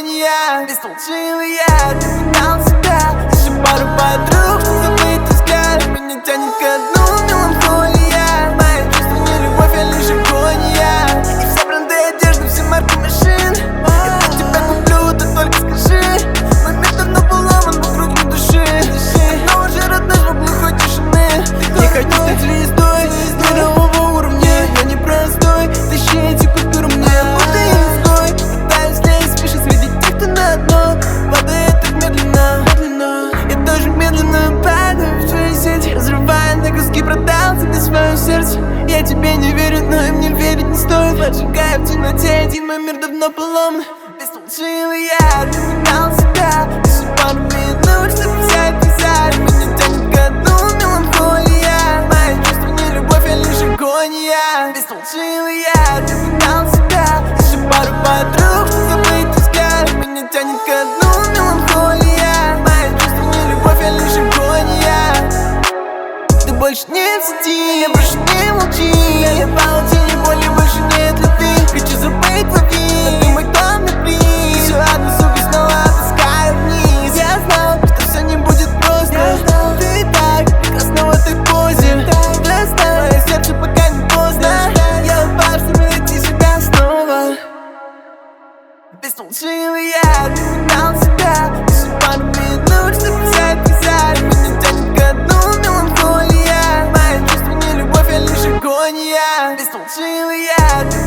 агония. Бестолчивый я, ты менял себя. Еще пару подруг, что забыть взгляд. Меня тянет ко дну меланхолия. Мои чувства не любовь, а лишь агония. И все бренды одежды, все марки машин. Я для тебя куплю, ты только скажи. Мой мир давно поломан, вокруг не души. Но уже родной в глухой тишины. Не хочу стать звездой мирового уровня. Я не простой, тащи эти купюры мне. Будто я изгой, пытаюсь лезть выше среди тех, кто на дно падает так медленно. Я тоже медленно падаю в твою сеть, разрывая на куски, продал тебе свое сердце. Я тебе не верю, но и мне верить не стоит. Поджигая в темноте, один мой мир давно поломан. Бестолчивый я, ты менял себя. Еще пару минут, чтобы взять писать. Меня тянет ко дну меланхолия. Мои чувства не любовь, а лишь агония. Бестолчивый я, ты менял себя. Еще пару подруг, что забыть взгляд. Меня тянет ко дну меланхолия. Мои чувства не любовь, а лишь агония. Ты больше не в сети, я прошу не молчи. Я в паутине боли, больше нет любви. Хочу забыть твои, но ты мой главный приз. Еще одну суку снова опускаю вниз. Я знал, что все не будет просто. Ты так прекрасна в этой позе. Мое сердце пока не поздно. Я упал, чтобы найти себя снова. Бестолчивый я, ты менял себя. Еще пару минут, чтобы взять писать. Меня тянет ко дну меланхолия. Мои чувства не любовь, а лишь агония. Бестолчивый я,